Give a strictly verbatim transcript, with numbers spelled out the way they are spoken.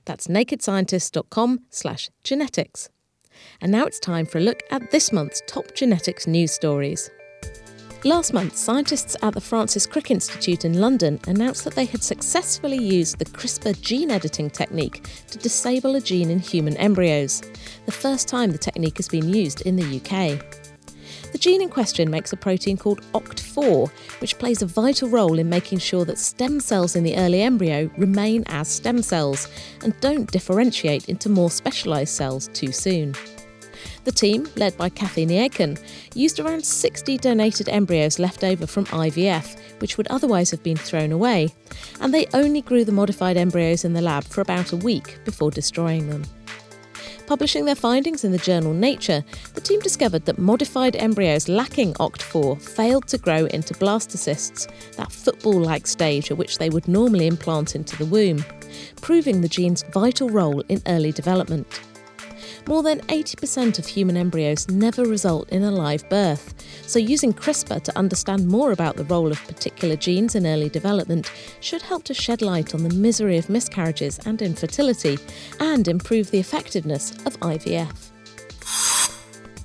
That's nakedscientist.com slash genetics. And now it's time for a look at this month's top genetics news stories. Last month, scientists at the Francis Crick Institute in London announced that they had successfully used the CRISPR gene editing technique to disable a gene in human embryos, the first time the technique has been used in the U K. The gene in question makes a protein called O C T four, which plays a vital role in making sure that stem cells in the early embryo remain as stem cells and don't differentiate into more specialised cells too soon. The team, led by Kathy Niakan, used around sixty donated embryos left over from I V F, which would otherwise have been thrown away, and they only grew the modified embryos in the lab for about a week before destroying them. Publishing their findings in the journal Nature, the team discovered that modified embryos lacking O C T four failed to grow into blastocysts, that football-like stage at which they would normally implant into the womb, proving the gene's vital role in early development. More than eighty percent of human embryos never result in a live birth, so using CRISPR to understand more about the role of particular genes in early development should help to shed light on the misery of miscarriages and infertility and improve the effectiveness of I V F.